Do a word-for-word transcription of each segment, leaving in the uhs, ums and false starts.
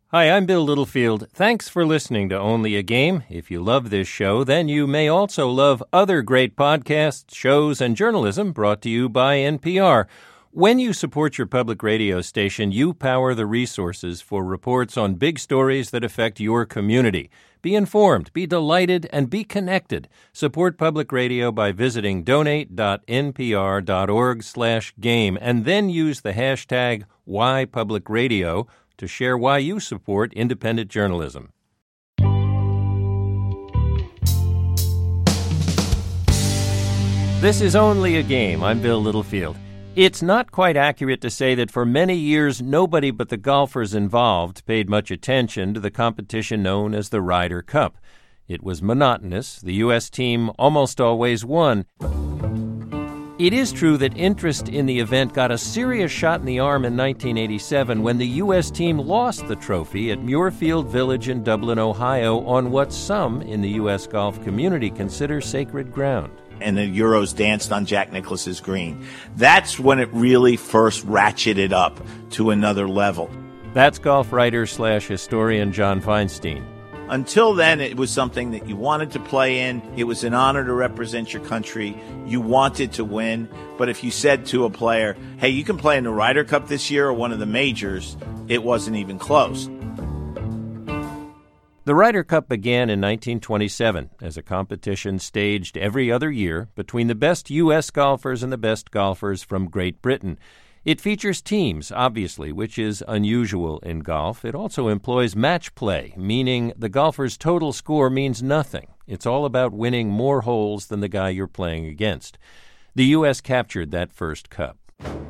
Hi, I'm Bill Littlefield. Thanks for listening to Only a Game. If you love this show, then you may also love other great podcasts, shows, and journalism brought to you by N P R. When you support your public radio station, you power the resources for reports on big stories that affect your community. Be informed, be delighted, and be connected. Support public radio by visiting donate.npr.org slash game and then use the hashtag WhyPublicRadio to share why you support independent journalism. This is Only a Game. I'm Bill Littlefield. It's not quite accurate to say that for many years nobody but the golfers involved paid much attention to the competition known as the Ryder Cup. It was monotonous. The U S team almost always won. It is true that interest in the event got a serious shot in the arm in nineteen eighty-seven when the U S team lost the trophy at Muirfield Village in Dublin, Ohio, on what some in the U S golf community consider sacred ground. And the Euros danced on Jack Nicklaus's green. That's when it really first ratcheted up to another level. That's golf writer slash historian John Feinstein. Until then, it was something that you wanted to play in. It was an honor to represent your country. You wanted to win. But if you said to a player, hey, you can play in the Ryder Cup this year or one of the majors, it wasn't even close. The Ryder Cup began in nineteen twenty-seven as a competition staged every other year between the best U S golfers and the best golfers from Great Britain. It features teams, obviously, which is unusual in golf. It also employs match play, meaning the golfer's total score means nothing. It's all about winning more holes than the guy you're playing against. The U S captured that first cup.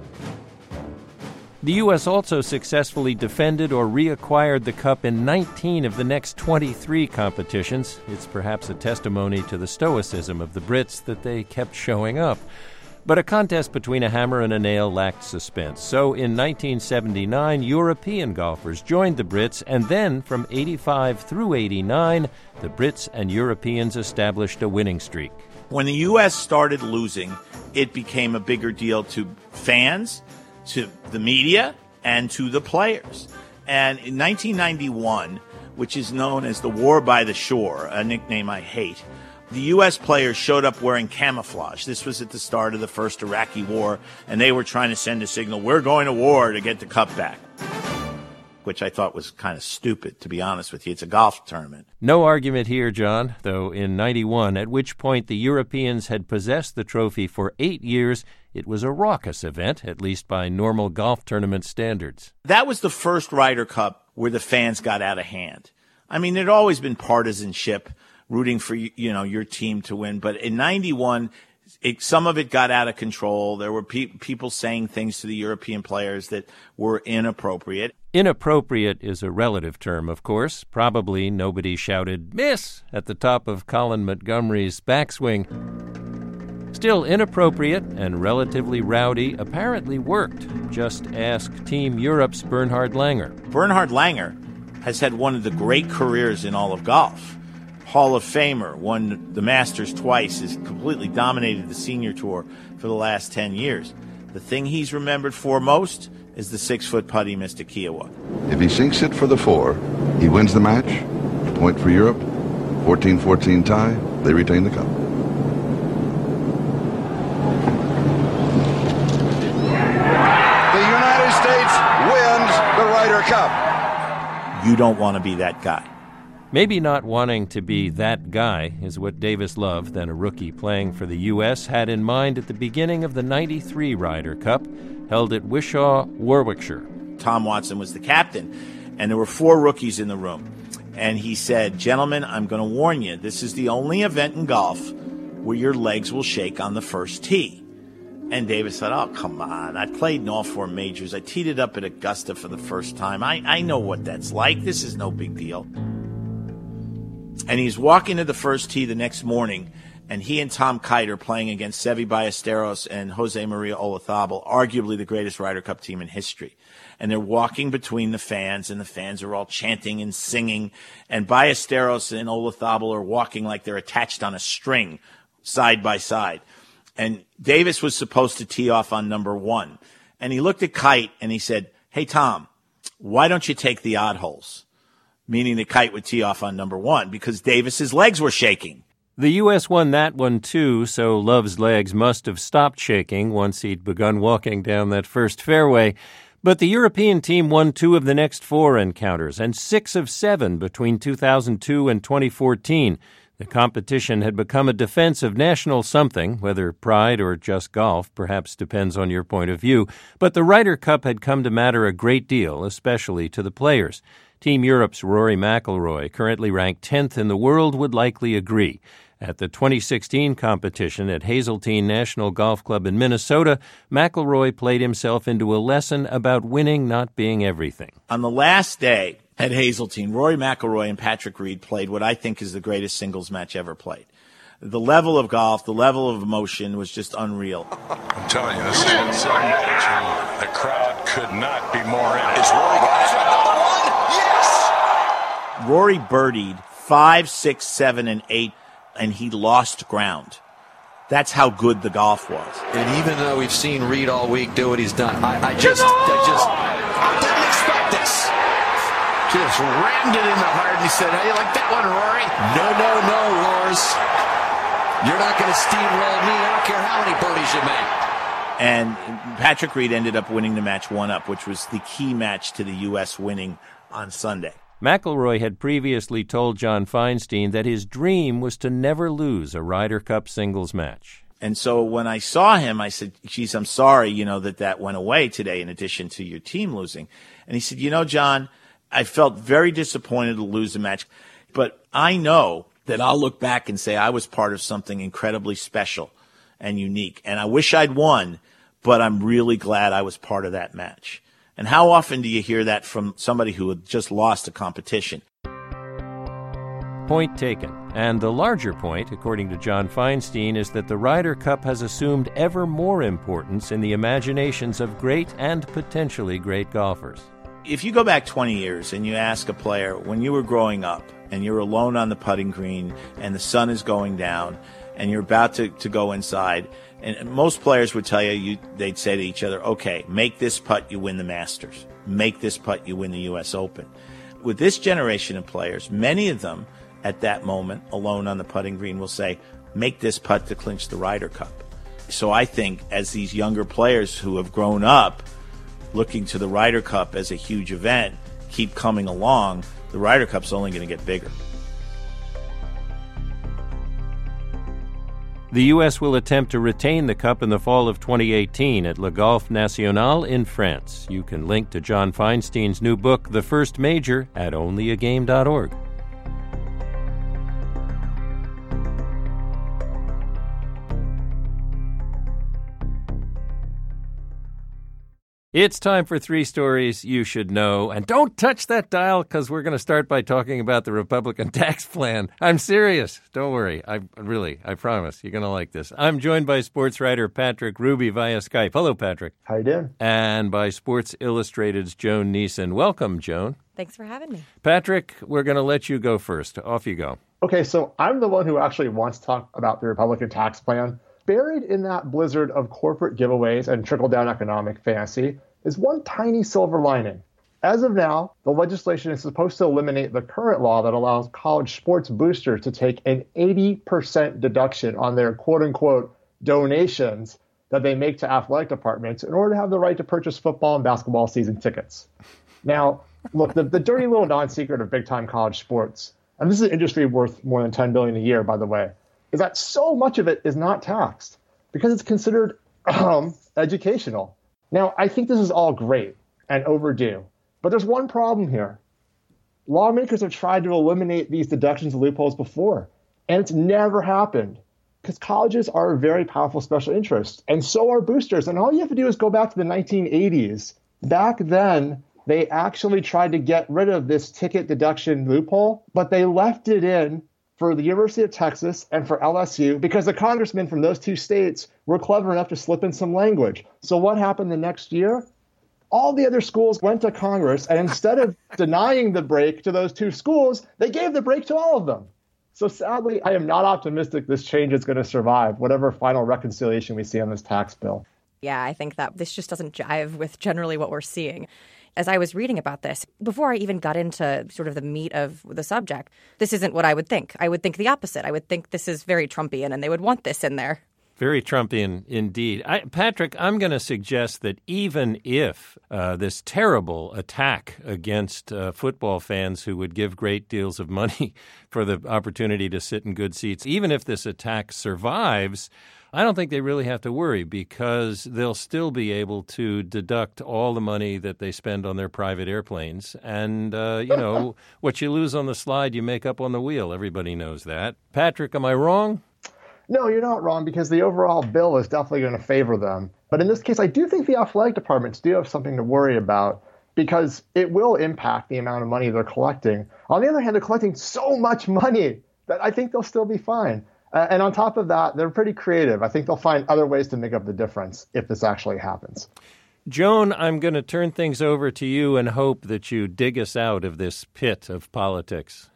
The U S also successfully defended or reacquired the cup in nineteen of the next twenty-three competitions. It's perhaps a testimony to the stoicism of the Brits that they kept showing up. But a contest between a hammer and a nail lacked suspense. So in nineteen seventy-nine, European golfers joined the Brits, and then from eighty-five through eighty-nine, the Brits and Europeans established a winning streak. When the U S started losing, it became a bigger deal to fans, to the media, and to the players. And in nineteen ninety-one, which is known as the War by the Shore, a nickname I hate, the U S players showed up wearing camouflage. This was at the start of the first Iraqi war, and they were trying to send a signal, we're going to war to get the cup back, which I thought was kind of stupid, to be honest with you. It's a golf tournament. No argument here, John, though in ninety-one, at which point the Europeans had possessed the trophy for eight years, it was a raucous event, at least by normal golf tournament standards. That was the first Ryder Cup where the fans got out of hand. I mean, there'd always been partisanship, rooting for, you know, your team to win. But in ninety-one, it, some of it got out of control. There were pe- people saying things to the European players that were inappropriate. Inappropriate is a relative term, of course. Probably nobody shouted, "Miss!" at the top of Colin Montgomery's backswing. Still, inappropriate and relatively rowdy apparently worked. Just ask Team Europe's Bernhard Langer. Bernhard Langer has had one of the great careers in all of golf. Hall of Famer, won the Masters twice, has completely dominated the senior tour for the last ten years. The thing he's remembered for most is the six-foot putt he missed at Kiowa. If he sinks it for the four, he wins the match. Point for Europe. fourteen fourteen tie. They retain the cup. The United States wins the Ryder Cup. You don't want to be that guy. Maybe not wanting to be that guy is what Davis Love, then a rookie playing for the U S, had in mind at the beginning of the ninety-three Ryder Cup, held at Wishaw, Warwickshire. Tom Watson was the captain, and there were four rookies in the room. And he said, gentlemen, I'm going to warn you, this is the only event in golf where your legs will shake on the first tee. And Davis said, oh, come on. I played in all four majors. I teed it up at Augusta for the first time. I, I know what that's like. This is no big deal. And he's walking to the first tee the next morning, and he and Tom Kite are playing against Seve Ballesteros and Jose Maria Olazabal, arguably the greatest Ryder Cup team in history. And they're walking between the fans, and the fans are all chanting and singing. And Ballesteros and Olazabal are walking like they're attached on a string, side by side. And Davis was supposed to tee off on number one. And he looked at Kite, and he said, hey, Tom, why don't you take the odd holes? meaning the kite would tee off on number one because Davis's legs were shaking. The U S won that one, too, so Love's legs must have stopped shaking once he'd begun walking down that first fairway. But the European team won two of the next four encounters and six of seven between two thousand two and twenty fourteen. The competition had become a defense of national something, whether pride or just golf, perhaps depends on your point of view. But the Ryder Cup had come to matter a great deal, especially to the players. Team Europe's Rory McIlroy, currently ranked tenth in the world, would likely agree. At the twenty sixteen competition at Hazeltine National Golf Club in Minnesota, McIlroy played himself into a lesson about winning not being everything. On the last day at Hazeltine, Rory McIlroy and Patrick Reed played what I think is the greatest singles match ever played. The level of golf, the level of emotion was just unreal. I'm telling you, this is one second match. The crowd could not be more in it. Is Rory going for number one? Yes! Rory birdied five, six, seven, and eight, and he lost ground. That's how good the golf was. And even though we've seen Reed all week do what he's done, I, I just, I just, I didn't expect this. just rammed it in the heart. He said, "Hey, you like that one, Rory?" No, no, no, Lors. You're not going to steamroll me. I don't care how many birdies you make. And Patrick Reed ended up winning the match one up, which was the key match to the U S winning on Sunday. McIlroy had previously told John Feinstein that his dream was to never lose a Ryder Cup singles match. And so when I saw him, I said, geez, I'm sorry, you know, that that went away today in addition to your team losing. And he said, you know, John, I felt very disappointed to lose the match, but I know that I'll look back and say I was part of something incredibly special and unique. And I wish I'd won, but I'm really glad I was part of that match. And how often do you hear that from somebody who had just lost a competition? Point taken. And the larger point, according to John Feinstein, is that the Ryder Cup has assumed ever more importance in the imaginations of great and potentially great golfers. If you go back twenty years and you ask a player, when you were growing up and you're alone on the putting green and the sun is going down and you're about to, to go inside, and most players would tell you, you, they'd say to each other, okay, make this putt, you win the Masters. Make this putt, you win the U S Open. With this generation of players, many of them at that moment, alone on the putting green, will say, make this putt to clinch the Ryder Cup. So I think as these younger players who have grown up looking to the Ryder Cup as a huge event keep coming along, the Ryder Cup's only going to get bigger. The U S will attempt to retain the Cup in the fall of twenty eighteen at Le Golf National in France. You can link to John Feinstein's new book, The First Major, at only a game dot org. It's time for three stories you should know. And don't touch that dial because we're going to start by talking about the Republican tax plan. I'm serious. Don't worry. I really, I promise you're going to like this. I'm joined by sports writer Patrick Ruby via Skype. Hello, Patrick. How you doing? And by Sports Illustrated's Joan Neeson. Welcome, Joan. Thanks for having me. Patrick, we're going to let you go first. Off you go. Okay, so I'm the one who actually wants to talk about the Republican tax plan. Buried in that blizzard of corporate giveaways and trickle-down economic fantasy is one tiny silver lining. As of now, the legislation is supposed to eliminate the current law that allows college sports boosters to take an eighty percent deduction on their quote-unquote donations that they make to athletic departments in order to have the right to purchase football and basketball season tickets. Now, look, the, the dirty little non-secret of big-time college sports, and this is an industry worth more than ten billion dollars a year, by the way, is that so much of it is not taxed because it's considered um, educational. Now, I think this is all great and overdue, but there's one problem here. Lawmakers have tried to eliminate these deductions and loopholes before, and it's never happened because colleges are a very powerful special interest, and so are boosters. And all you have to do is go back to the nineteen eighties. Back then, they actually tried to get rid of this ticket deduction loophole, but they left it in for the University of Texas and for L S U because the congressmen from those two states were clever enough to slip in some language. So what happened the next year? All the other schools went to Congress, and instead of denying the break to those two schools, they gave the break to all of them. So sadly, I am not optimistic this change is going to survive whatever final reconciliation we see on this tax bill. Yeah, I think that this just doesn't jive with generally what we're seeing. as I was reading about this, before I even got into sort of the meat of the subject, this isn't what I would think. I would think the opposite. I would think this is very Trumpian and they would want this in there. Very Trumpian indeed. I, Patrick, I'm going to suggest that even if uh, this terrible attack against uh, football fans who would give great deals of money for the opportunity to sit in good seats, even if this attack survives, I don't think they really have to worry because they'll still be able to deduct all the money that they spend on their private airplanes. And, uh, you know, what you lose on the slide, you make up on the wheel. Everybody knows that. Patrick, am I wrong? No, you're not wrong because the overall bill is definitely going to favor them. But in this case, I do think the athletic departments do have something to worry about because it will impact the amount of money they're collecting. On the other hand, they're collecting so much money that I think they'll still be fine. Uh, and on top of that, they're pretty creative. I think they'll find other ways to make up the difference if this actually happens. Joan, I'm going to turn things over to you and hope that you dig us out of this pit of politics.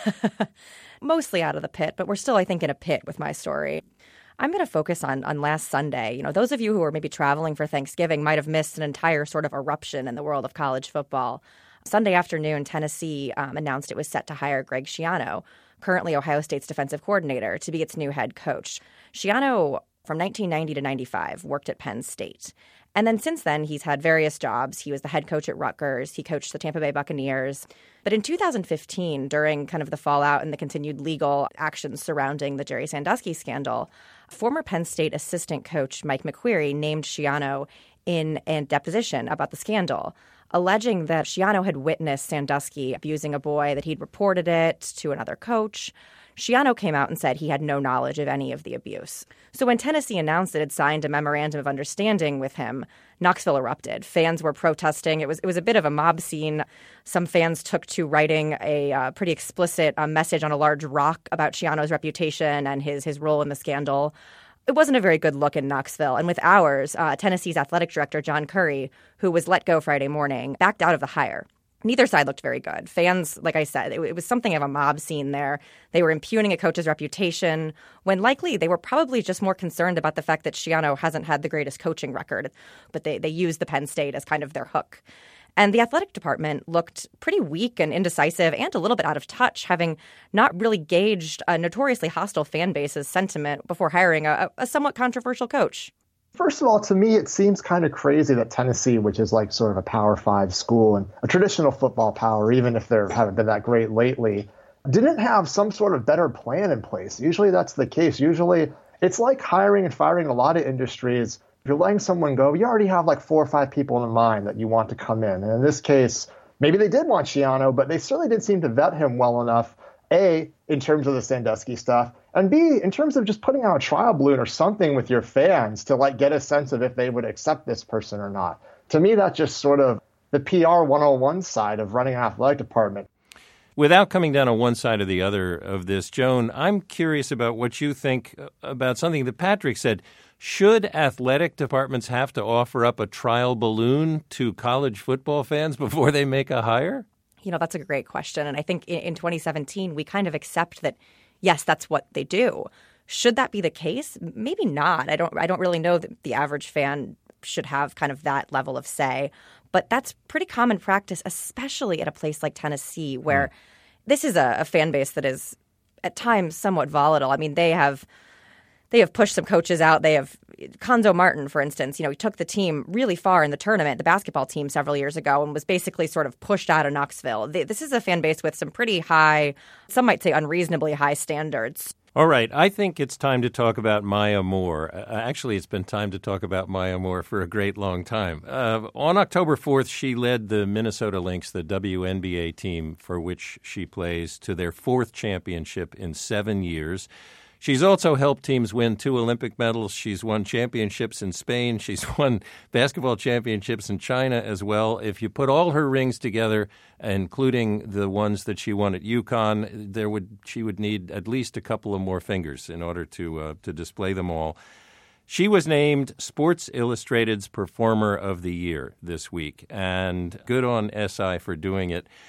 Mostly out of the pit, but we're still, I think, in a pit with my story. I'm going to focus on on last Sunday. You know, those of you who are maybe traveling for Thanksgiving might have missed an entire sort of eruption in the world of college football. Sunday afternoon, Tennessee um, announced it was set to hire Greg Schiano, currently Ohio State's defensive coordinator, to be its new head coach. Schiano, from nineteen ninety to ninety-five, worked at Penn State. And then since then, he's had various jobs. He was the head coach at Rutgers. He coached the Tampa Bay Buccaneers. But in two thousand fifteen, during kind of the fallout and the continued legal actions surrounding the Jerry Sandusky scandal, former Penn State assistant coach Mike McQueary named Schiano in a deposition about the scandal, alleging that Schiano had witnessed Sandusky abusing a boy, that he'd reported it to another coach. Schiano came out and said he had no knowledge of any of the abuse. So when Tennessee announced it had signed a memorandum of understanding with him, Knoxville erupted. Fans were protesting. It was it was a bit of a mob scene. Some fans took to writing a uh, pretty explicit uh, message on a large rock about Schiano's reputation and his his role in the scandal. It wasn't a very good look in Knoxville. And with hours, uh, Tennessee's athletic director, John Curry, who was let go Friday morning, backed out of the hire. Neither side looked very good. Fans, like I said, it, it was something of a mob scene there. They were impugning a coach's reputation when likely they were probably just more concerned about the fact that Schiano hasn't had the greatest coaching record. But they, they used the Penn State as kind of their hook. And the athletic department looked pretty weak and indecisive and a little bit out of touch, having not really gauged a notoriously hostile fan base's sentiment before hiring a, a somewhat controversial coach. First of all, to me, it seems kind of crazy that Tennessee, which is like sort of a Power Five school and a traditional football power, even if they haven't been that great lately, didn't have some sort of better plan in place. Usually that's the case. Usually it's like hiring and firing a lot of industries. If you're letting someone go, you already have like four or five people in mind that you want to come in. And in this case, maybe they did want Schiano, but they certainly didn't seem to vet him well enough, A, in terms of the Sandusky stuff, and B, in terms of just putting out a trial balloon or something with your fans to like get a sense of if they would accept this person or not. To me, that's just sort of the P R one oh one side of running an athletic department. Without coming down on one side or the other of this, Joan, I'm curious about what you think about something that Patrick said. Should athletic departments have to offer up a trial balloon to college football fans before they make a hire? You know, that's a great question. And I think in, in twenty seventeen, we kind of accept that, yes, that's what they do. Should that be the case? Maybe not. I don't I don't really know that the average fan should have kind of that level of say. But that's pretty common practice, especially at a place like Tennessee, where mm. this is a, a fan base that is at times somewhat volatile. I mean, they have they have pushed some coaches out. They have Conzo Martin, for instance, you know, he took the team really far in the tournament, the basketball team several years ago, and was basically sort of pushed out of Knoxville. They, this is a fan base with some pretty high, some might say unreasonably high standards. All right. I think it's time to talk about Maya Moore. Uh, actually, it's been time to talk about Maya Moore for a great long time. Uh, on October fourth, she led the Minnesota Lynx, the W N B A team for which she plays, to their fourth championship in seven years. She's also helped teams win two Olympic medals. She's won championships in Spain. She's won basketball championships in China as well. If you put all her rings together, including the ones that she won at UConn, there would she would need at least a couple of more fingers in order to uh, to display them all. She was named Sports Illustrated's Performer of the Year this week, and good on S I for doing it.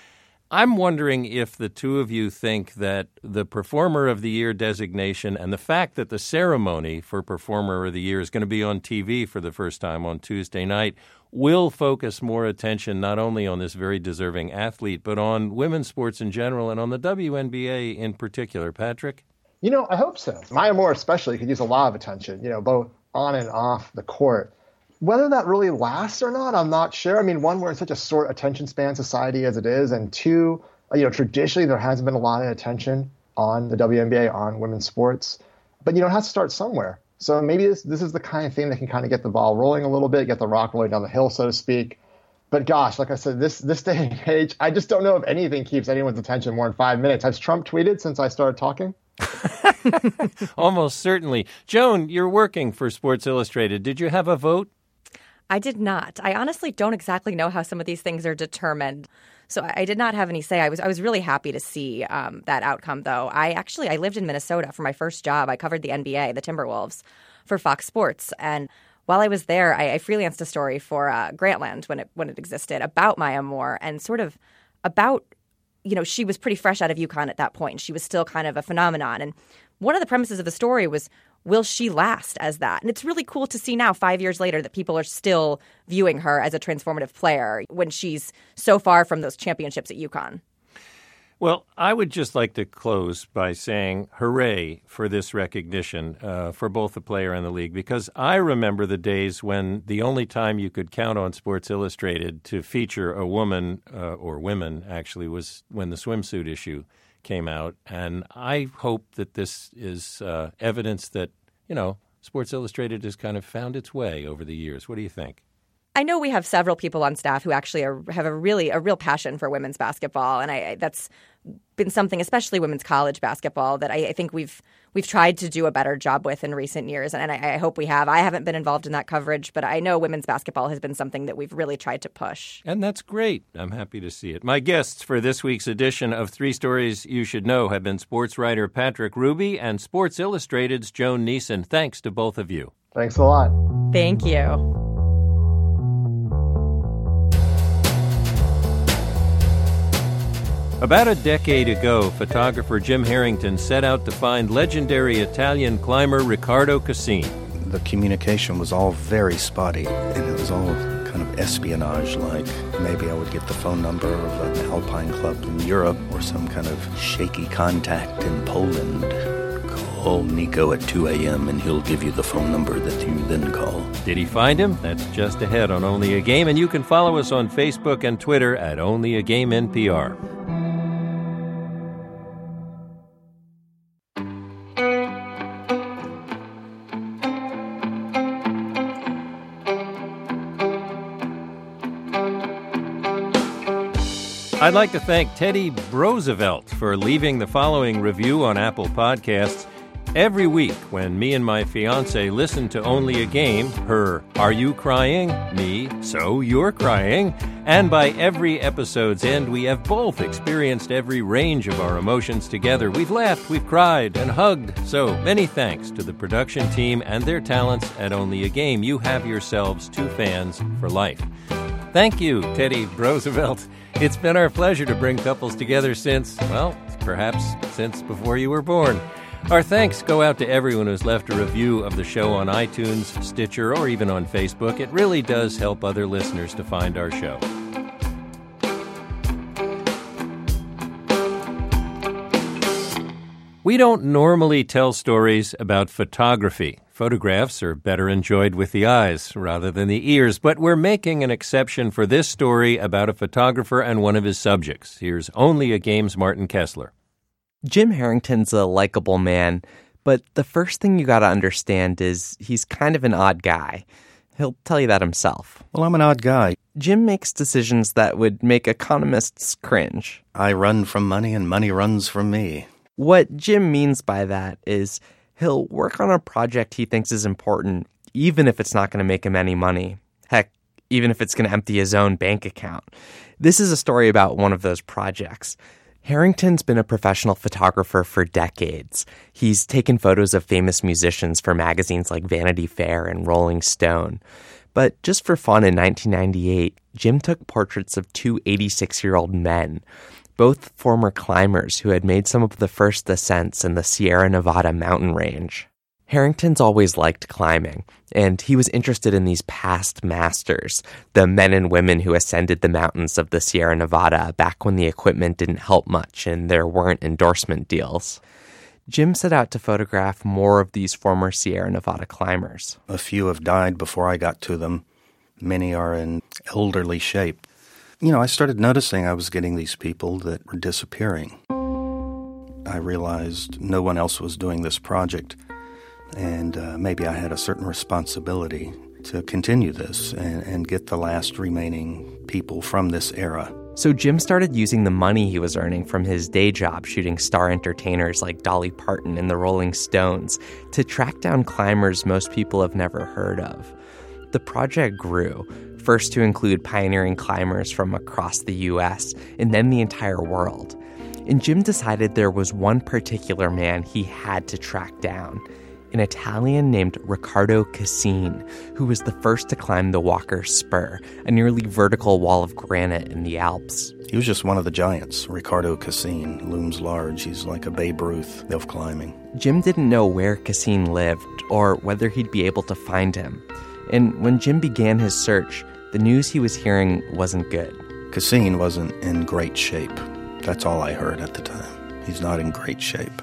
I'm wondering if the two of you think that the Performer of the Year designation and the fact that the ceremony for Performer of the Year is going to be on T V for the first time on Tuesday night will focus more attention not only on this very deserving athlete, but on women's sports in general and on the W N B A in particular. Patrick? You know, I hope so. Maya Moore especially could use a lot of attention, you know, both on and off the court. Whether that really lasts or not, I'm not sure. I mean, one, we're in such a short attention span society as it is, and two, you know, traditionally there hasn't been a lot of attention on the W N B A, on women's sports. But, you know, it has to start somewhere. So maybe this this is the kind of thing that can kind of get the ball rolling a little bit, get the rock rolling down the hill, so to speak. But gosh, like I said, this this day and age, I just don't know if anything keeps anyone's attention more than five minutes. Has Trump tweeted since I started talking? Almost certainly. Joan, you're working for Sports Illustrated. Did you have a vote? I did not. I honestly don't exactly know how some of these things are determined. So I did not have any say. I was I was really happy to see um, that outcome, though. I actually I lived in Minnesota for my first job. I covered the N B A, the Timberwolves, for Fox Sports. And while I was there, I, I freelanced a story for uh, Grantland when it when it existed about Maya Moore and sort of about, you know, she was pretty fresh out of UConn at that point. She was still kind of a phenomenon. And one of the premises of the story was, will she last as that? And it's really cool to see now, five years later, that people are still viewing her as a transformative player when she's so far from those championships at UConn. Well, I would just like to close by saying hooray for this recognition uh, for both the player and the league, because I remember the days when the only time you could count on Sports Illustrated to feature a woman, uh, or women actually, was when the swimsuit issue came out. And I hope that this is uh, evidence that, you know, Sports Illustrated has kind of found its way over the years. What do you think? I know we have several people on staff who actually are, have a really a real passion for women's basketball, and I, I that's been something, especially women's college basketball, that I, I think we've we've tried to do a better job with in recent years, and, and I, I hope we have. I haven't been involved in that coverage, but I know women's basketball has been something that we've really tried to push. And that's great. I'm happy to see it. My guests for this week's edition of Three Stories You Should Know have been sports writer Patrick Ruby and Sports Illustrated's Joan Neeson. Thanks to both of you. Thanks a lot. Thank you. About a decade ago, photographer Jim Harrington set out to find legendary Italian climber Riccardo Cassin. The communication was all very spotty, and it was all kind of espionage-like. Maybe I would get the phone number of an alpine club in Europe or some kind of shaky contact in Poland. Call Nico at two a.m. and he'll give you the phone number that you then call. Did he find him? That's just ahead on Only a Game, and you can follow us on Facebook and Twitter at Only a Game N P R. I'd like to thank Teddy Roosevelt for leaving the following review on Apple Podcasts. Every week when me and my fiance listen to Only a Game, her Are You Crying? Me, So You're Crying. And by every episode's end, we have both experienced every range of our emotions together. We've laughed, we've cried, and hugged. So many thanks to the production team and their talents at Only a Game. You have yourselves two fans for life. Thank you, Teddy Roosevelt. It's been our pleasure to bring couples together since, well, perhaps since before you were born. Our thanks go out to everyone who's left a review of the show on iTunes, Stitcher, or even on Facebook. It really does help other listeners to find our show. We don't normally tell stories about photography. Photographs are better enjoyed with the eyes rather than the ears, but we're making an exception for this story about a photographer and one of his subjects. Here's Only a Game's Martin Kessler. Jim Harrington's a likable man, but the first thing you got to understand is he's kind of an odd guy. He'll tell you that himself. Well, I'm an odd guy. Jim makes decisions that would make economists cringe. I run from money and money runs from me. What Jim means by that is he'll work on a project he thinks is important, even if it's not going to make him any money. Heck, even if it's going to empty his own bank account. This is a story about one of those projects. Harrington's been a professional photographer for decades. He's taken photos of famous musicians for magazines like Vanity Fair and Rolling Stone. But just for fun in nineteen ninety-eight, Jim took portraits of two eighty-six-year-old men. both former climbers who had made some of the first ascents in the Sierra Nevada mountain range. Harrington's always liked climbing, and he was interested in these past masters, the men and women who ascended the mountains of the Sierra Nevada back when the equipment didn't help much and there weren't endorsement deals. Jim set out to photograph more of these former Sierra Nevada climbers. A few have died before I got to them. Many are in elderly shape. You know, I started noticing I was getting these people that were disappearing. I realized no one else was doing this project. And uh, maybe I had a certain responsibility to continue this and, and get the last remaining people from this era. So Jim started using the money he was earning from his day job shooting star entertainers like Dolly Parton and the Rolling Stones to track down climbers most people have never heard of. The project grew, first to include pioneering climbers from across the U S and then the entire world. And Jim decided there was one particular man he had to track down. An Italian named Riccardo Cassin, who was the first to climb the Walker Spur, a nearly vertical wall of granite in the Alps. He was just one of the giants. Riccardo Cassin looms large. He's like a Babe Ruth of climbing. Jim didn't know where Cassin lived or whether he'd be able to find him. And when Jim began his search, the news he was hearing wasn't good. Cassin wasn't in great shape. That's all I heard at the time. He's not in great shape.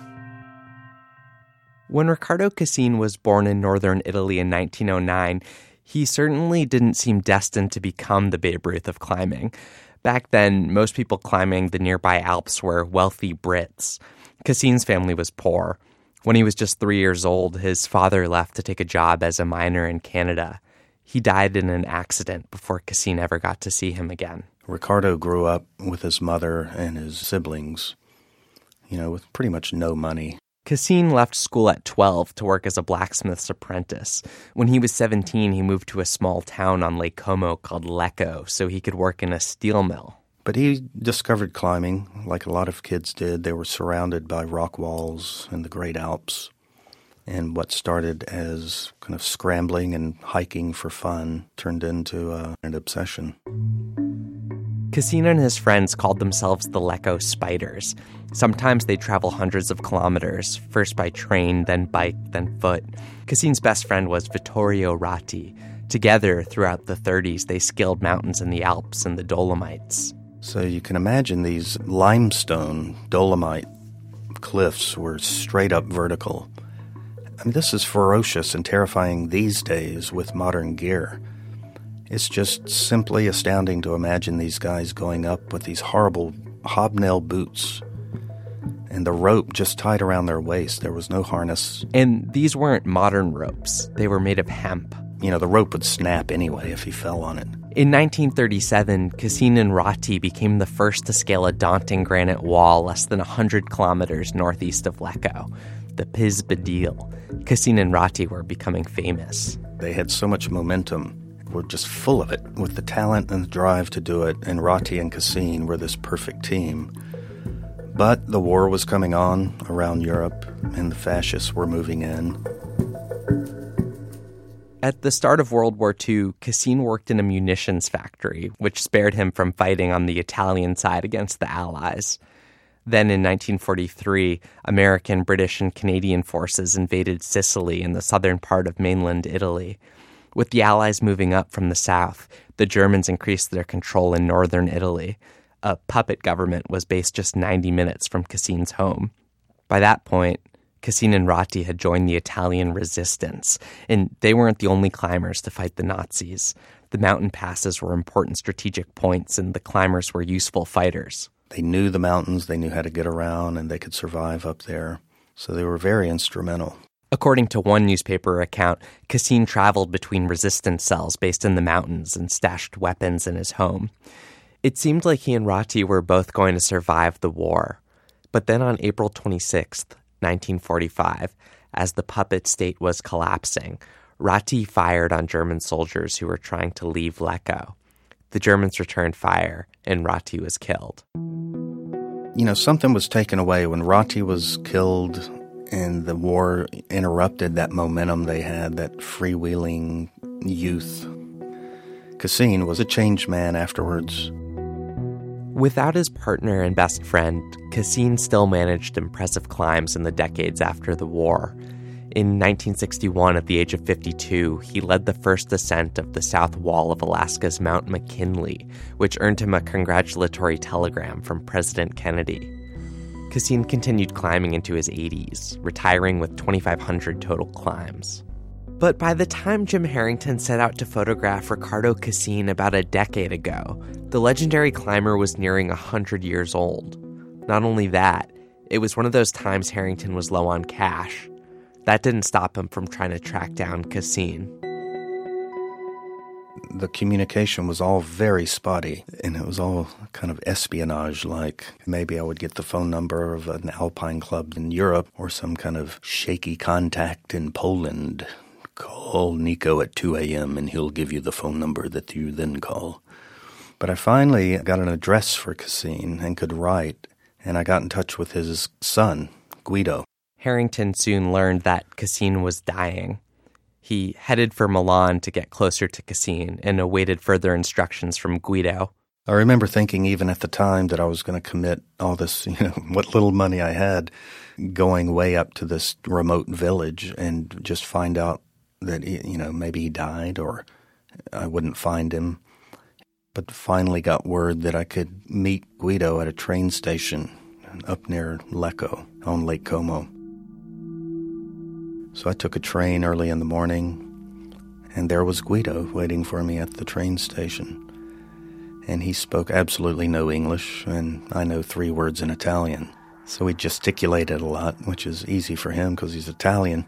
When Riccardo Cassin was born in northern Italy in nineteen oh nine, he certainly didn't seem destined to become the Babe Ruth of climbing. Back then, most people climbing the nearby Alps were wealthy Brits. Cassin's family was poor. When he was just three years old, his father left to take a job as a miner in Canada. He died in an accident before Cassin ever got to see him again. Riccardo grew up with his mother and his siblings, you know, with pretty much no money. Cassin left school at twelve to work as a blacksmith's apprentice. When he was seventeen, he moved to a small town on Lake Como called Lecco so he could work in a steel mill. But he discovered climbing, like a lot of kids did. They were surrounded by rock walls in the Great Alps. And what started as kind of scrambling and hiking for fun turned into uh, an obsession. Cassin and his friends called themselves the Lecco Spiders. Sometimes they'd travel hundreds of kilometers, first by train, then bike, then foot. Cassin's best friend was Vittorio Ratti. Together, throughout the thirties, they scaled mountains in the Alps and the Dolomites. So you can imagine these limestone Dolomite cliffs were straight up vertical. I mean, this is ferocious and terrifying these days with modern gear. It's just simply astounding to imagine these guys going up with these horrible hobnail boots and the rope just tied around their waist. There was no harness. And these weren't modern ropes. They were made of hemp. You know, the rope would snap anyway if he fell on it. In nineteen thirty-seven, Cassin and Ratti became the first to scale a daunting granite wall less than one hundred kilometers northeast of Lecco, the Piz Badil. Cassin and Ratti were becoming famous. They had so much momentum. Were just full of it, with the talent and the drive to do it, and Ratti and Cassin were this perfect team. But the war was coming on around Europe, and the fascists were moving in. At the start of World War Two, Cassin worked in a munitions factory, which spared him from fighting on the Italian side against the Allies. Then in nineteen forty-three, American, British, and Canadian forces invaded Sicily in the southern part of mainland Italy. With the Allies moving up from the south, the Germans increased their control in northern Italy. A puppet government was based just ninety minutes from Cassin's home. By that point, Cassin and Ratti had joined the Italian resistance, and they weren't the only climbers to fight the Nazis. The mountain passes were important strategic points, and the climbers were useful fighters. They knew the mountains, they knew how to get around, and they could survive up there. So they were very instrumental. According to one newspaper account, Cassin traveled between resistance cells based in the mountains and stashed weapons in his home. It seemed like he and Ratti were both going to survive the war. But then on April twenty-sixth, nineteen forty-five, as the puppet state was collapsing, Ratti fired on German soldiers who were trying to leave Lecco. The Germans returned fire, and Ratti was killed. You know, something was taken away when Ratti was killed and the war interrupted that momentum they had, that freewheeling youth. Cassin was a changed man afterwards. Without his partner and best friend, Cassin still managed impressive climbs in the decades after the war. In nineteen sixty-one, at the age of fifty-two, he led the first ascent of the south wall of Alaska's Mount McKinley, which earned him a congratulatory telegram from President Kennedy. Cassin continued climbing into his eighties, retiring with twenty-five hundred total climbs. But by the time Jim Harrington set out to photograph Ricardo Cassin about a decade ago, the legendary climber was nearing one hundred years old. Not only that, it was one of those times Harrington was low on cash. That didn't stop him from trying to track down Cassin. The communication was all very spotty, and it was all kind of espionage-like. Maybe I would get the phone number of an alpine club in Europe or some kind of shaky contact in Poland. Call Nico at two a.m. and he'll give you the phone number that you then call. But I finally got an address for Cassin and could write, and I got in touch with his son, Guido. Harrington soon learned that Cassin was dying. He headed for Milan to get closer to Cassin and awaited further instructions from Guido. I remember thinking even at the time that I was going to commit all this, you know, what little money I had, going way up to this remote village and just find out that, you know, maybe he died or I wouldn't find him. But finally got word that I could meet Guido at a train station up near Lecco on Lake Como. So I took a train early in the morning, and there was Guido waiting for me at the train station. And he spoke absolutely no English, and I know three words in Italian. So he gesticulated a lot, which is easy for him because he's Italian.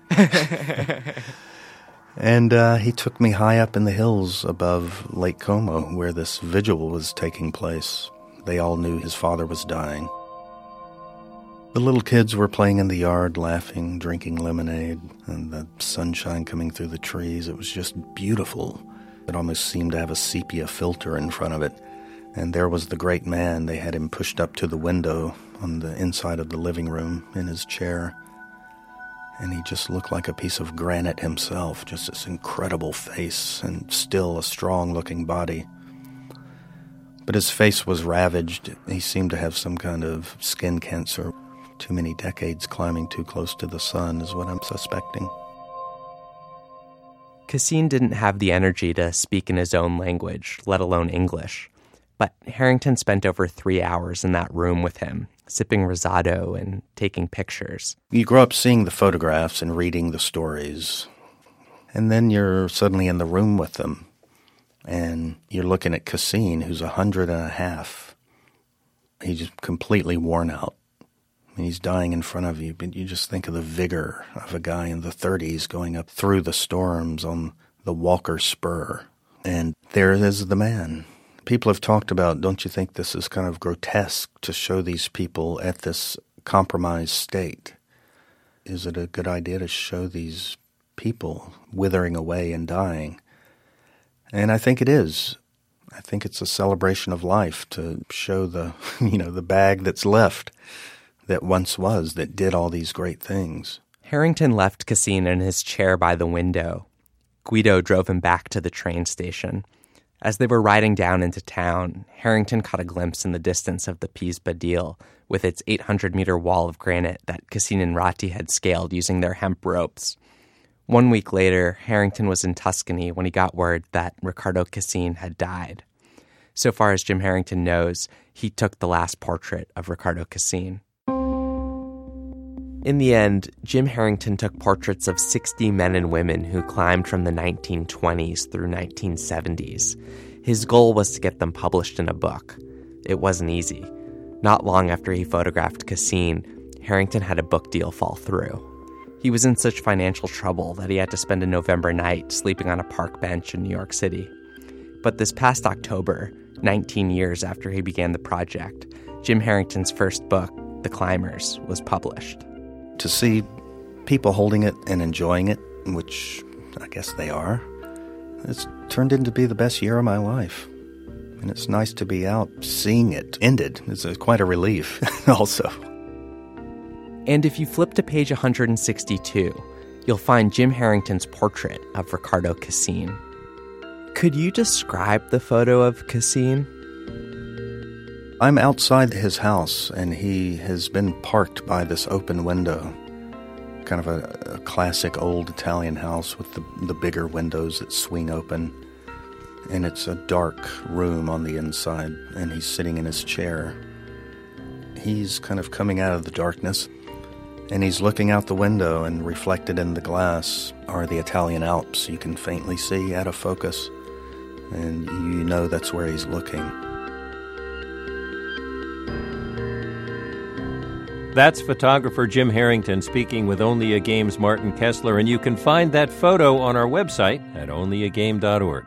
And uh, he took me high up in the hills above Lake Como, where this vigil was taking place. They all knew his father was dying. The little kids were playing in the yard, laughing, drinking lemonade, and the sunshine coming through the trees. It was just beautiful. It almost seemed to have a sepia filter in front of it. And there was the great man. They had him pushed up to the window on the inside of the living room in his chair. And he just looked like a piece of granite himself, just this incredible face and still a strong-looking body. But his face was ravaged. He seemed to have some kind of skin cancer. Too many decades climbing too close to the sun is what I'm suspecting. Cassin didn't have the energy to speak in his own language, let alone English. But Harrington spent over three hours in that room with him, sipping rosado and taking pictures. You grow up seeing the photographs and reading the stories, and then you're suddenly in the room with them, and you're looking at Cassin, who's a hundred and a half. He's just completely worn out. I mean, he's dying in front of you, but you just think of the vigor of a guy in the thirties going up through the storms on the Walker Spur, and there is the man. People have talked about, don't you think this is kind of grotesque to show these people at this compromised state? Is it a good idea to show these people withering away and dying? And I think it is. I think it's a celebration of life to show the, you know, the bag that's left that once was, that did all these great things. Harrington left Cassin in his chair by the window. Guido drove him back to the train station. As they were riding down into town, Harrington caught a glimpse in the distance of the Piz Badil, with its eight hundred meter wall of granite that Cassin and Ratti had scaled using their hemp ropes. One week later, Harrington was in Tuscany when he got word that Ricardo Cassin had died. So far as Jim Harrington knows, he took the last portrait of Ricardo Cassin. In the end, Jim Harrington took portraits of sixty men and women who climbed from the nineteen twenties through nineteen seventies. His goal was to get them published in a book. It wasn't easy. Not long after he photographed Cassin, Harrington had a book deal fall through. He was in such financial trouble that he had to spend a November night sleeping on a park bench in New York City. But this past October, nineteen years after he began the project, Jim Harrington's first book, The Climbers, was published. To see people holding it and enjoying it, which I guess they are, it's turned into be the best year of my life. And it's nice to be out seeing it ended. It's a, quite a relief also. And if you flip to page one hundred sixty-two, you'll find Jim Harrington's portrait of Ricardo Cassin. Could you describe the photo of Cassin? I'm outside his house, and he has been parked by this open window. Kind of a, a classic old Italian house with the, the bigger windows that swing open. And it's a dark room on the inside, and he's sitting in his chair. He's kind of coming out of the darkness, and he's looking out the window, and reflected in the glass are the Italian Alps. You can faintly see out of focus, and you know that's where he's looking. That's photographer Jim Harrington speaking with Only a Game's Martin Kessler, and you can find that photo on our website at only a game dot org.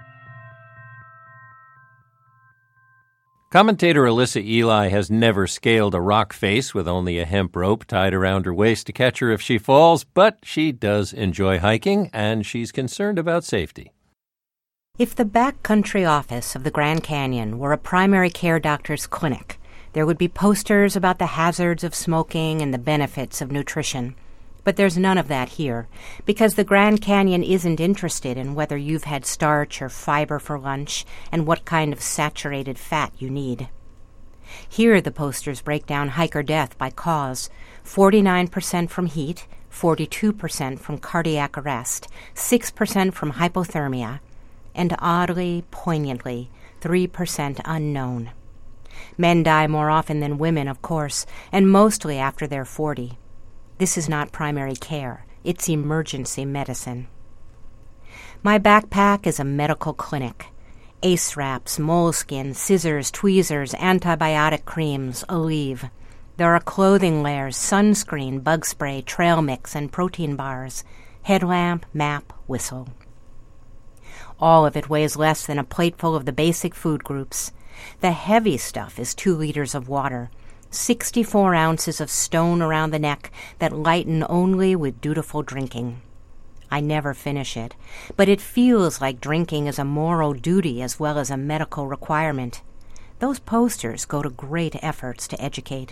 Commentator Alyssa Ely has never scaled a rock face with only a hemp rope tied around her waist to catch her if she falls, but she does enjoy hiking, and she's concerned about safety. If the backcountry office of the Grand Canyon were a primary care doctor's clinic, there would be posters about the hazards of smoking and the benefits of nutrition. But there's none of that here, because the Grand Canyon isn't interested in whether you've had starch or fiber for lunch and what kind of saturated fat you need. Here the posters break down hiker death by cause: forty-nine percent from heat, forty-two percent from cardiac arrest, six percent from hypothermia, and oddly, poignantly, three percent unknown. Men die more often than women, of course, and mostly after they're forty. This is not primary care. It's emergency medicine. My backpack is a medical clinic. Ace wraps, moleskin, scissors, tweezers, antibiotic creams, Aleve. There are clothing layers, sunscreen, bug spray, trail mix, and protein bars. Headlamp, map, whistle. All of it weighs less than a plateful of the basic food groups. The heavy stuff is two liters of water, sixty-four ounces of stone around the neck that lighten only with dutiful drinking. I never finish it, but it feels like drinking is a moral duty as well as a medical requirement. Those posters go to great efforts to educate.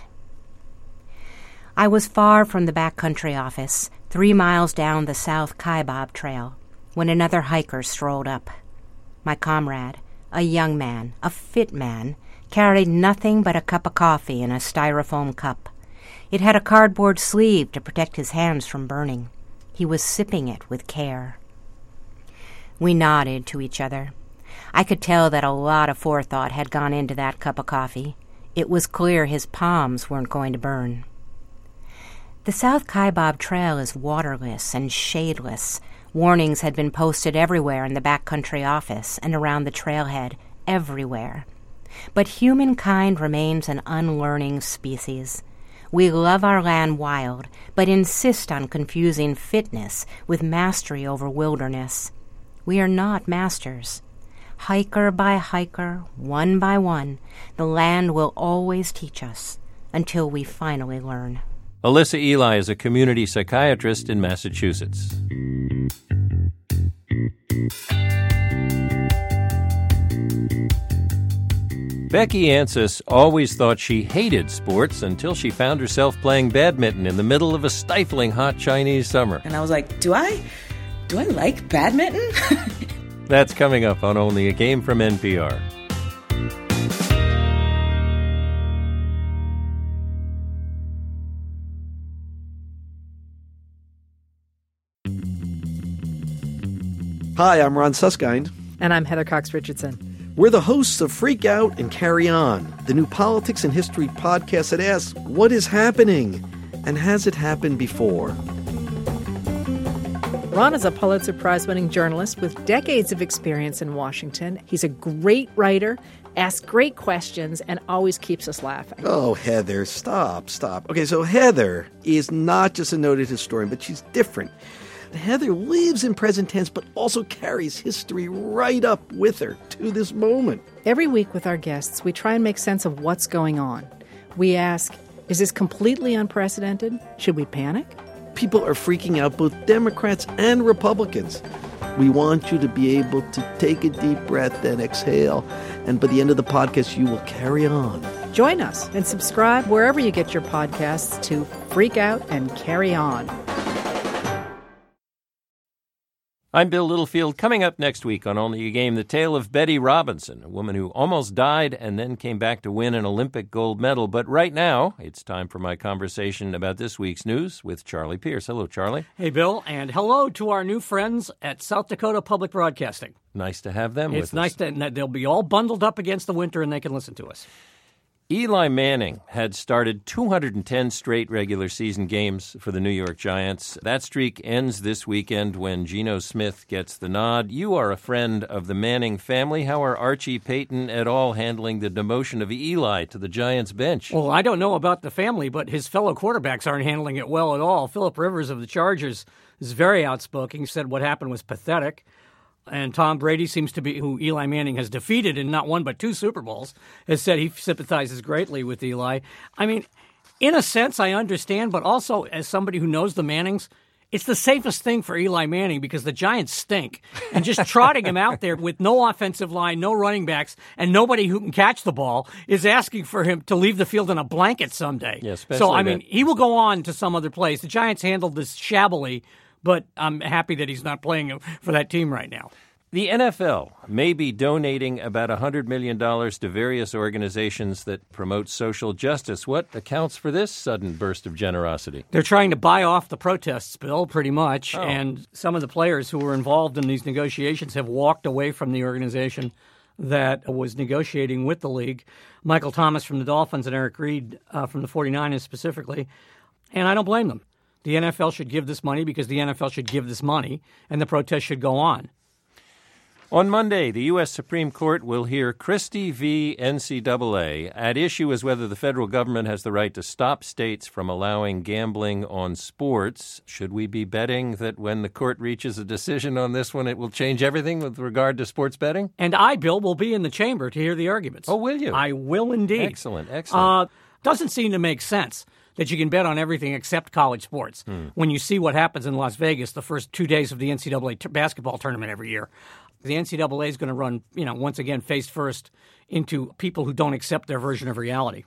I was far from the backcountry office, three miles down the South Kaibab Trail, when another hiker strolled up. My comrade, a young man, a fit man, carried nothing but a cup of coffee in a styrofoam cup. It had a cardboard sleeve to protect his hands from burning. He was sipping it with care. We nodded to each other. I could tell that a lot of forethought had gone into that cup of coffee. It was clear his palms weren't going to burn. The South Kaibab Trail is waterless and shadeless. Warnings had been posted everywhere in the backcountry office and around the trailhead, everywhere. But humankind remains an unlearning species. We love our land wild, but insist on confusing fitness with mastery over wilderness. We are not masters. Hiker by hiker, one by one, the land will always teach us until we finally learn. Alyssa Ely is a community psychiatrist in Massachusetts. Becky Ansis always thought she hated sports until she found herself playing badminton in the middle of a stifling hot Chinese summer. And I was like, do I, do I like badminton? That's coming up on Only a Game from N P R. Hi, I'm Ron Suskind. And I'm Heather Cox Richardson. We're the hosts of Freak Out and Carry On, the new politics and history podcast that asks, what is happening? And has it happened before? Ron is a Pulitzer Prize-winning journalist with decades of experience in Washington. He's a great writer, asks great questions, and always keeps us laughing. Oh, Heather, stop, stop. Okay, so Heather is not just a noted historian, but she's different. Heather lives in present tense, but also carries history right up with her to this moment. Every week with our guests, we try and make sense of what's going on. We ask, is this completely unprecedented? Should we panic? People are freaking out, both Democrats and Republicans. We want you to be able to take a deep breath and exhale, and by the end of the podcast, you will carry on. Join us and subscribe wherever you get your podcasts to Freak Out and Carry On. I'm Bill Littlefield. Coming up next week on Only a Game, the tale of Betty Robinson, a woman who almost died and then came back to win an Olympic gold medal. But right now, it's time for my conversation about this week's news with Charlie Pierce. Hello, Charlie. Hey, Bill, and hello to our new friends at South Dakota Public Broadcasting. Nice to have them it's with us. It's nice that they'll be all bundled up against the winter and they can listen to us. Eli Manning had started two hundred ten straight regular season games for the New York Giants. That streak ends this weekend when Geno Smith gets the nod. You are a friend of the Manning family. How are Archie, Peyton et al. Handling the demotion of Eli to the Giants bench? Well, I don't know about the family, but his fellow quarterbacks aren't handling it well at all. Phillip Rivers of the Chargers is very outspoken. He said what happened was pathetic. And Tom Brady seems to be, who Eli Manning has defeated in not one but two Super Bowls, has said he sympathizes greatly with Eli. I mean, in a sense, I understand, but also as somebody who knows the Mannings, it's the safest thing for Eli Manning because the Giants stink. And just trotting him out there with no offensive line, no running backs, and nobody who can catch the ball is asking for him to leave the field in a blanket someday. Yeah, so, I mean, that. he will go on to some other place. The Giants handled this shabbily, but I'm happy that he's not playing for that team right now. The N F L may be donating about one hundred million dollars to various organizations that promote social justice. What accounts for this sudden burst of generosity? They're trying to buy off the protests, Bill, pretty much. Oh. And some of the players who were involved in these negotiations have walked away from the organization that was negotiating with the league. Michael Thomas from the Dolphins and Eric Reed uh, from the forty-niners specifically. And I don't blame them. The N F L should give this money because the N F L should give this money, and the protest should go on. On Monday, the U S Supreme Court will hear Christie v. N C double A. At issue is whether the federal government has the right to stop states from allowing gambling on sports. Should we be betting that when the court reaches a decision on this one, it will change everything with regard to sports betting? And I, Bill, will be in the chamber to hear the arguments. Oh, will you? I will indeed. Excellent, excellent. Uh, doesn't seem to make sense that you can bet on everything except college sports. Hmm. When you see what happens in Las Vegas the first two days of the N C double A t- basketball tournament every year. The N C double A is going to run, you know, once again, face first into people who don't accept their version of reality.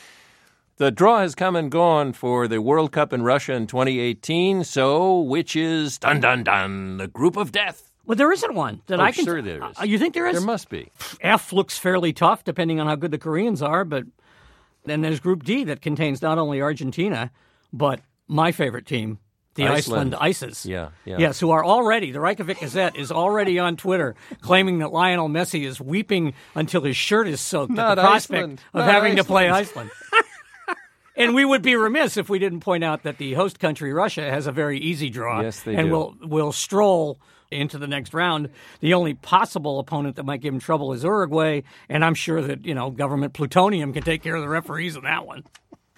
The draw has come and gone for the World Cup in Russia in twenty eighteen. So, which is, dun, dun, dun, the group of death? Well, there isn't one that oh, I can. Sure, there is. Uh, you think there is? There must be. F looks fairly tough, depending on how good the Koreans are. But then there's Group D that contains not only Argentina, but my favorite team, the Iceland. Iceland Ices. Yeah, yeah. Yes, who are already, the Reykjavik Gazette is already on Twitter claiming that Lionel Messi is weeping until his shirt is soaked Not at the prospect Iceland. of Not having Iceland. to play Iceland. And we would be remiss if we didn't point out that the host country, Russia, has a very easy draw. Yes, they and do. will will stroll into the next round. The only possible opponent that might give him trouble is Uruguay, and I'm sure that, you know, government plutonium can take care of the referees in that one.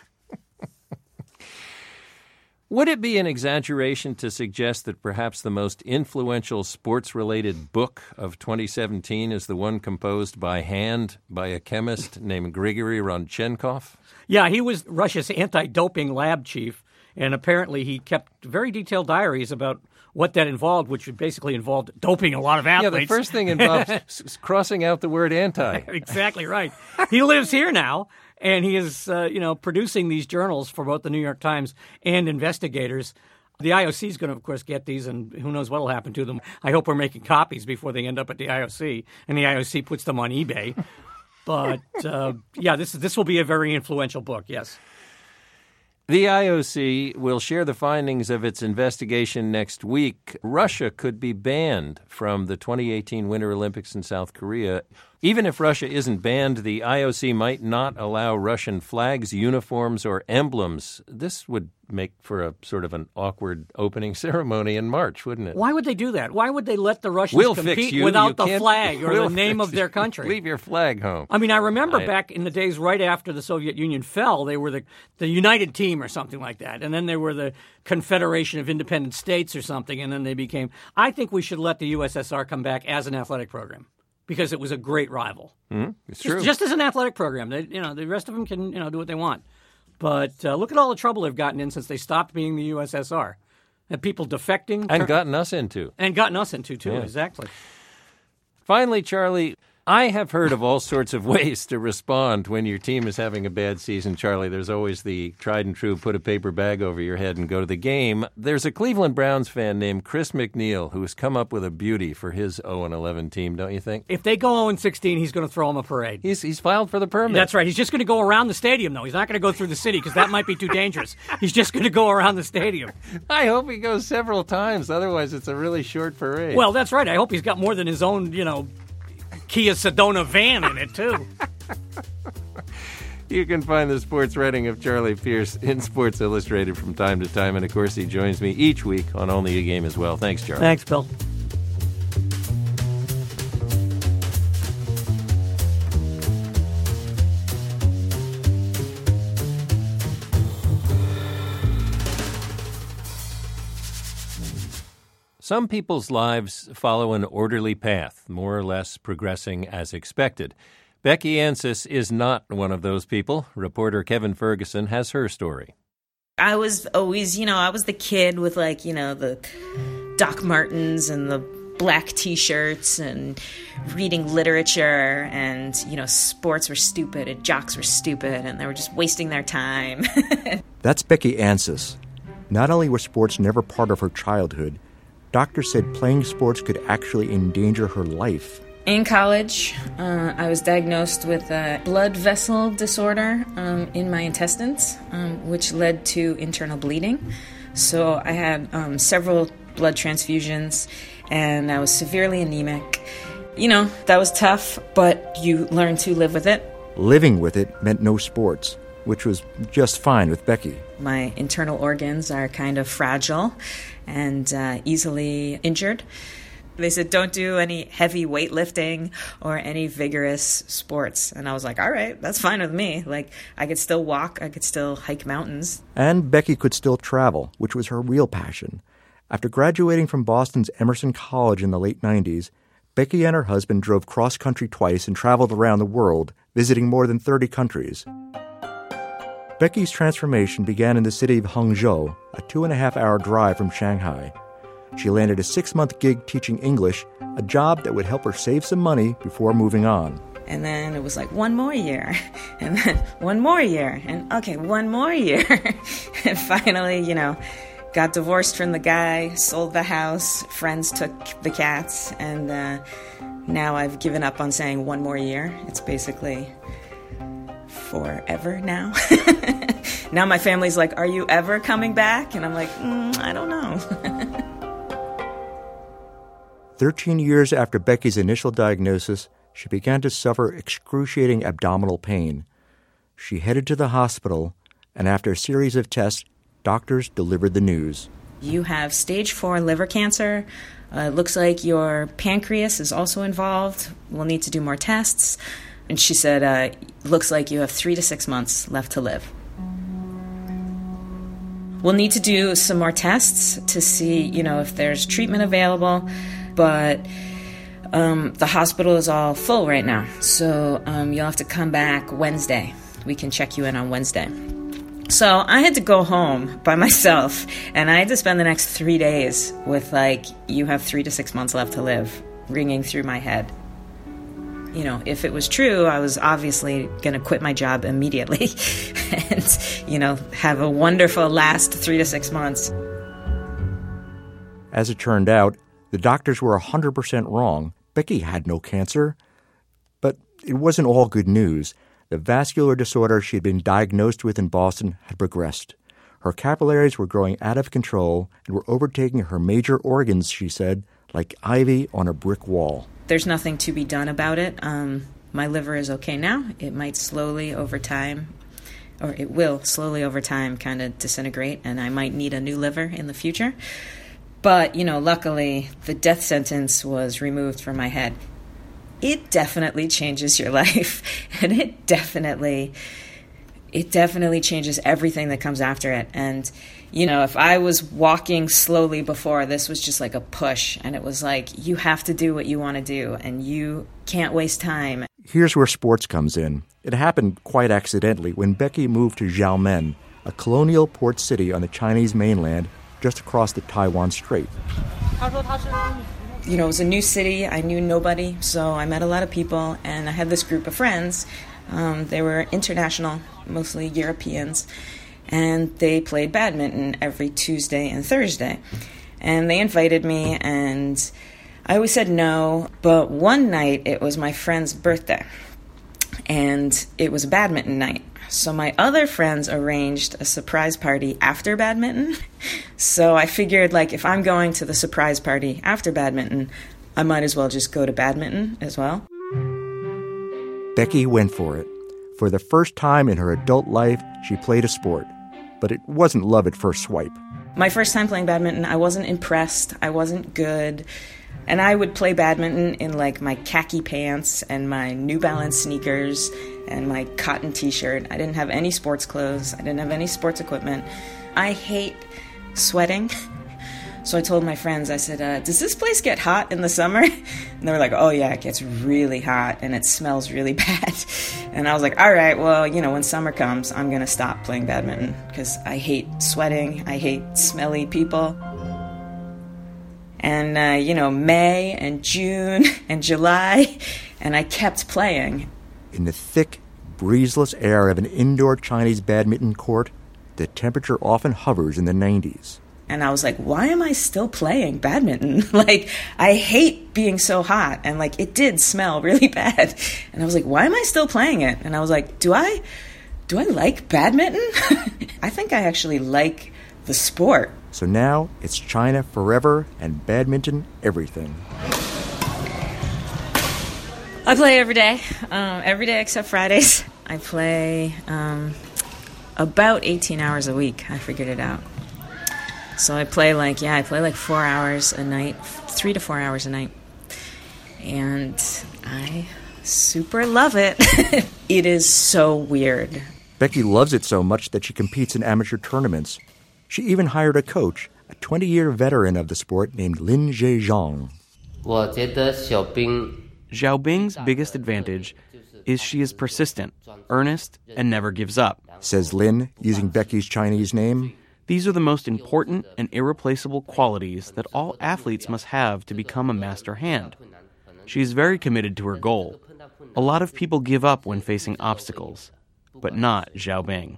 Would it be an exaggeration to suggest that perhaps the most influential sports-related book of twenty seventeen is the one composed by hand by a chemist named Grigory Rodchenkov? Yeah, he was Russia's anti-doping lab chief, and apparently he kept very detailed diaries about what that involved, which basically involved doping a lot of athletes. Yeah, the first thing involves s- crossing out the word anti. Exactly right. He lives here now. And he is, uh, you know, producing these journals for both the New York Times and investigators. The I O C is going to, of course, get these, and who knows what will happen to them. I hope we're making copies before they end up at the I O C, and the I O C puts them on eBay. But, uh, yeah, this this will be a very influential book, yes. The I O C will share the findings of its investigation next week. Russia could be banned from the twenty eighteen Winter Olympics in South Korea. Even if Russia isn't banned, the I O C might not allow Russian flags, uniforms, or emblems. This would make for a sort of an awkward opening ceremony in March, wouldn't it? Why would they do that? Why would they let the Russians We'll compete fix you. without You the can't- flag or we'll the name fix of their you. country? Leave your flag home. I mean, I remember I- back in the days right after the Soviet Union fell, they were the, the United Team or something like that. And then they were the Confederation of Independent States or something. And then they became, I think we should let the U S S R come back as an athletic program because it was a great rival. Mm, it's Just, true. just as an athletic program. They, you know, the rest of them can, you know, do what they want. But uh, look at all the trouble they've gotten in since they stopped being the U S S R. And people defecting. And tur- gotten us into. And gotten us into, too, Yeah. exactly. Finally, Charlie, I have heard of all sorts of ways to respond when your team is having a bad season, Charlie. There's always the tried and true put a paper bag over your head and go to the game. There's a Cleveland Browns fan named Chris McNeil who has come up with a beauty for his oh and eleven team, don't you think? If they go oh and sixteen, he's going to throw him a parade. He's he's filed for the permit. That's right. He's just going to go around the stadium, though. He's not going to go through the city because that might be too dangerous. He's just going to go around the stadium. I hope he goes several times. Otherwise, it's a really short parade. Well, that's right. I hope he's got more than his own, you know, Kia Sedona van in it, too. You can find the sports writing of Charlie Pierce in Sports Illustrated from time to time. And, of course, he joins me each week on Only a Game as well. Thanks, Charlie. Thanks, Bill. Some people's lives follow an orderly path, more or less progressing as expected. Becky Ansis is not one of those people. Reporter Kevin Ferguson has her story. I was always, you know, I was the kid with, like, you know, the Doc Martens and the black T-shirts and reading literature, and, you know, sports were stupid and jocks were stupid and they were just wasting their time. That's Becky Ansis. Not only were sports never part of her childhood, doctors said playing sports could actually endanger her life. In college, uh, I was diagnosed with a blood vessel disorder um, in my intestines, um, which led to internal bleeding. So I had um, several blood transfusions, and I was severely anemic. You know, that was tough, but you learn to live with it. Living with it meant no sports, which was just fine with Becky. My internal organs are kind of fragile and uh, easily injured. They said, don't do any heavy weightlifting or any vigorous sports. And I was like, all right, that's fine with me. Like, I could still walk, I could still hike mountains. And Becky could still travel, which was her real passion. After graduating from Boston's Emerson College in the late nineties, Becky and her husband drove cross-country twice and traveled around the world, visiting more than thirty countries. Becky's transformation began in the city of Hangzhou, a two-and-a-half-hour drive from Shanghai. She landed a six-month gig teaching English, a job that would help her save some money before moving on. And then it was like, one more year, and then one more year, and okay, one more year. And finally, you know, got divorced from the guy, sold the house, friends took the cats, and uh, now I've given up on saying one more year. It's basically forever now. Now my family's like, are you ever coming back? And I'm like, mm, I don't know. Thirteen years after Becky's initial diagnosis, she began to suffer excruciating abdominal pain. She headed to the hospital, and after a series of tests, doctors delivered the news. You have stage four liver cancer. Uh, it looks like your pancreas is also involved. We'll need to do more tests. And she said, uh, looks like you have three to six months left to live. We'll need to do some more tests to see, you know, if there's treatment available. But um, the hospital is all full right now. So um, you'll have to come back Wednesday. We can check you in on Wednesday. So I had to go home by myself, and I had to spend the next three days with, like, you have three to six months left to live, ringing through my head. You know, if it was true, I was obviously going to quit my job immediately and, you know, have a wonderful last three to six months. As it turned out, the doctors were one hundred percent wrong. Becky had no cancer. But it wasn't all good news. The vascular disorder she had been diagnosed with in Boston had progressed. Her capillaries were growing out of control and were overtaking her major organs, she said, like ivy on a brick wall. There's nothing to be done about it. Um, my liver is okay now. It might slowly over time, or it will slowly over time kind of disintegrate, and I might need a new liver in the future. But, you know, luckily, the death sentence was removed from my head. It definitely changes your life, and it definitely, it definitely changes everything that comes after it. And, you know, if I was walking slowly before, this was just like a push, and it was like, you have to do what you want to do, and you can't waste time. Here's where sports comes in. It happened quite accidentally when Becky moved to Xiamen, a colonial port city on the Chinese mainland just across the Taiwan Strait. you know, it was a new city. I knew nobody, so I met a lot of people, and I had this group of friends. Um, they were international, mostly Europeans, and they played badminton every Tuesday and Thursday. And they invited me, and I always said no, but one night it was my friend's birthday, and it was a badminton night. So my other friends arranged a surprise party after badminton. So I figured, like, if I'm going to the surprise party after badminton, I might as well just go to badminton as well. Becky went for it. For the first time in her adult life, she played a sport. But it wasn't love at first swipe. My first time playing badminton, I wasn't impressed. I wasn't good. And I would play badminton in, like, my khaki pants and my New Balance sneakers and my cotton t-shirt. I didn't have any sports clothes. I didn't have any sports equipment. I hate sweating. So I told my friends, I said, uh, does this place get hot in the summer? And they were like, oh, yeah, it gets really hot and it smells really bad. And I was like, all right, well, you know, when summer comes, I'm going to stop playing badminton because I hate sweating. I hate smelly people. And, uh, you know, May and June and July, and I kept playing. In the thick, breezeless air of an indoor Chinese badminton court, the temperature often hovers in the nineties. And I was like, why am I still playing badminton? Like, I hate being so hot. And, like, it did smell really bad. And I was like, why am I still playing it? And I was like, do I, do I like badminton? I think I actually like the sport. So now it's China forever and badminton everything. I play every day, um, every day except Fridays. I play um, about eighteen hours a week. I figured it out. So I play like, yeah, I play like four hours a night, three to four hours a night. And I super love it. It is so weird. Becky loves it so much that she competes in amateur tournaments. She even hired a coach, a twenty-year veteran of the sport named Lin Zhejiang. Zhao Bing's biggest advantage is she is persistent, earnest, and never gives up, says Lin, using Becky's Chinese name. These are the most important and irreplaceable qualities that all athletes must have to become a master hand. She is very committed to her goal. A lot of people give up when facing obstacles, but not Zhao Bing.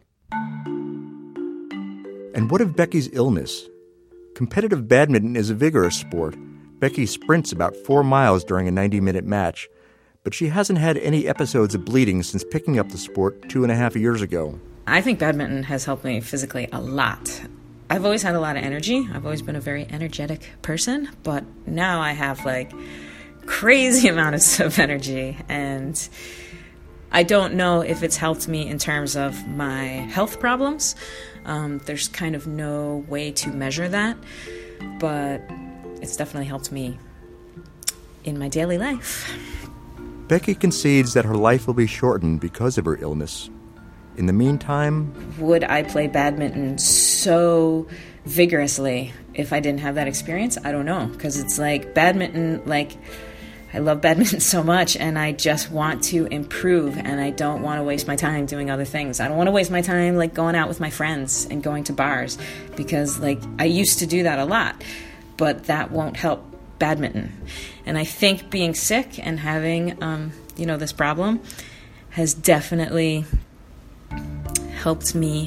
And what of Becky's illness? Competitive badminton is a vigorous sport. Becky sprints about four miles during a ninety-minute match, but she hasn't had any episodes of bleeding since picking up the sport two and a half years ago. I think badminton has helped me physically a lot. I've always had a lot of energy. I've always been a very energetic person, but now I have, like, crazy amounts of energy, and I don't know if it's helped me in terms of my health problems. Um, there's kind of no way to measure that, but it's definitely helped me in my daily life. Becky concedes that her life will be shortened because of her illness. In the meantime... Would I play badminton so vigorously if I didn't have that experience? I don't know, because it's like badminton, like... I love badminton so much, and I just want to improve, and I don't want to waste my time doing other things. I don't want to waste my time, like, going out with my friends and going to bars, because, like, I used to do that a lot, but that won't help badminton. And I think being sick and having, um, you know, this problem has definitely helped me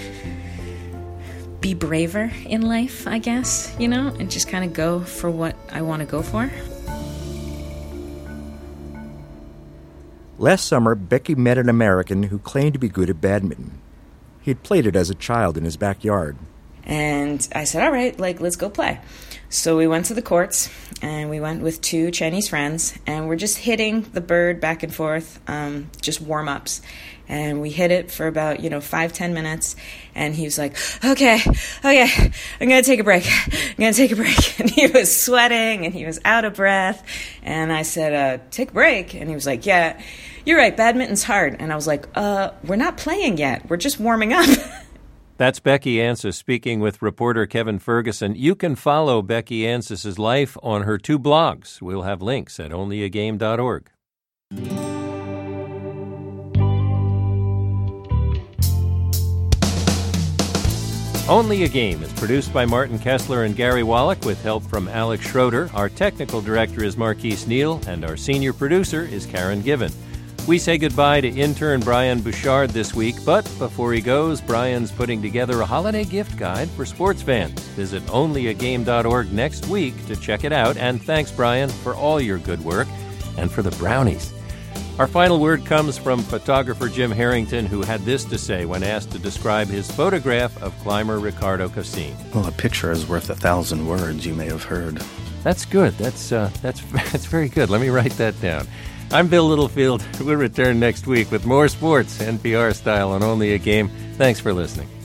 be braver in life, I guess, you know, and just kind of go for what I want to go for. Last summer, Becky met an American who claimed to be good at badminton. He had played it as a child in his backyard. And I said, all right, like, let's go play. So we went to the courts, and we went with two Chinese friends, and we're just hitting the bird back and forth, um, just warm-ups. And we hit it for about, you know, five, ten minutes, and he was like, okay, okay, I'm going to take a break. I'm going to take a break. And he was sweating, and he was out of breath. And I said, uh, take a break. And he was like, yeah, you're right, badminton's hard. And I was like, uh, we're not playing yet. We're just warming up. That's Becky Ansis speaking with reporter Kevin Ferguson. You can follow Becky Ansis's life on her two blogs. We'll have links at only a game dot org. Only a Game is produced by Martin Kessler and Gary Wallach with help from Alex Schroeder. Our technical director is Marquise Neal, and our senior producer is Karen Given. We say goodbye to intern Brian Bouchard this week, but before he goes, Brian's putting together a holiday gift guide for sports fans. Visit only a game dot org next week to check it out, and thanks, Brian, for all your good work and for the brownies. Our final word comes from photographer Jim Harrington, who had this to say when asked to describe his photograph of climber Ricardo Cassin. Well, a picture is worth a thousand words, you may have heard. That's good. That's uh, that's that's very good. Let me write that down. I'm Bill Littlefield. We'll return next week with more sports, N P R style on Only a Game. Thanks for listening.